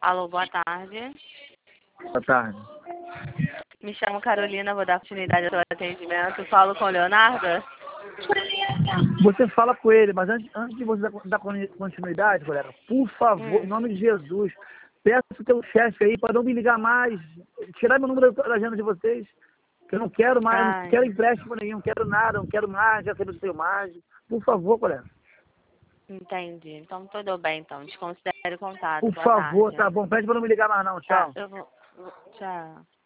Alô, boa tarde. Boa tarde. Me chamo Carolina, vou dar continuidade ao seu atendimento. Falo com o Leonardo? Você fala com ele, mas antes de você dar continuidade, colega, por favor, em nome de Jesus, peça o teu chefe aí para não me ligar mais, tirar meu número da agenda de vocês, que eu não quero mais, eu não quero empréstimo nenhum, não quero nada, não quero mais, já sei que eu tenho mais. Por favor, colega. Entendi. Então, tudo bem, então. Desconsidere o contato. Por Boa favor, tarde. tá bom. Pede para não me ligar mais não. Tá, Tchau. eu vou... Tchau.